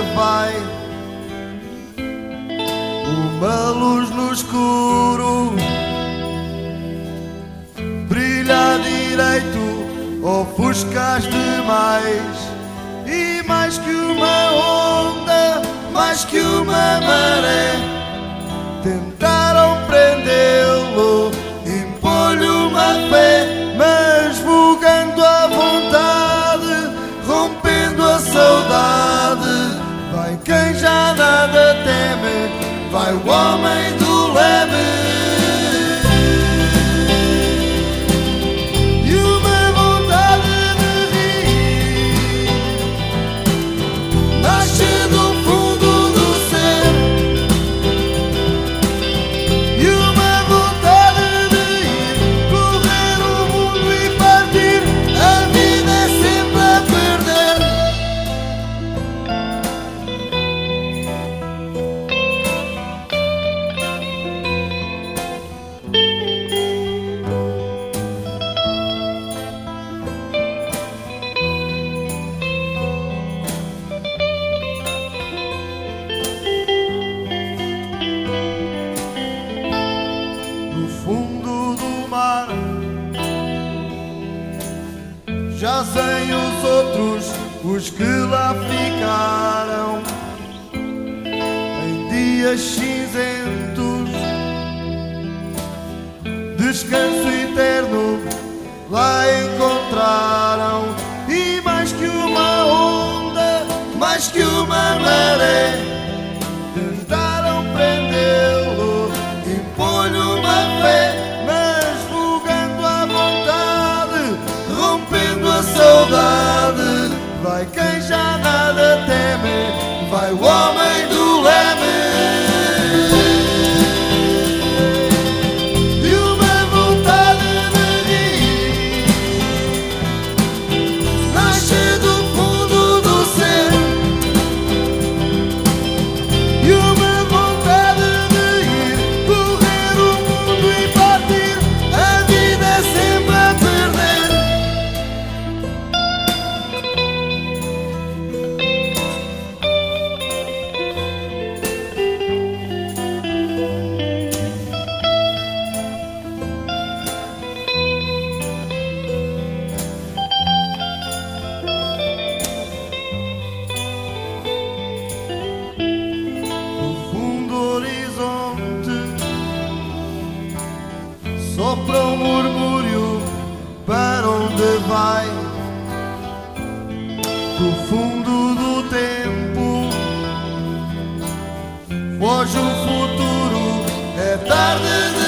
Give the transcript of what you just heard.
vai. Uma luz no escuro brilha direito, ofuscas demais. E mais que uma onda, mais que uma maré, tentaram prendê-lo, impor-lhe uma fé, mas vogando à vontade, rompendo a saudade. Vai quem já nada teme, vai o homem do leme. Jazem os outros, os que lá ficaram, em dias cinzentos, descanso eterno lá encontraram. E mais que uma onda, mais que uma maré, tentaram prendê-lo, impor-lhe uma fé, a saudade. Vai quem já nada teme, vai o homem do leme. E uma vontade de rir nasce do fundo do ser. E uma vontade de ir correr o mundo e partir. A vida é sempre a perder. Sopra um murmúrio, para onde vai? Do fundo do tempo foge o futuro, é tarde de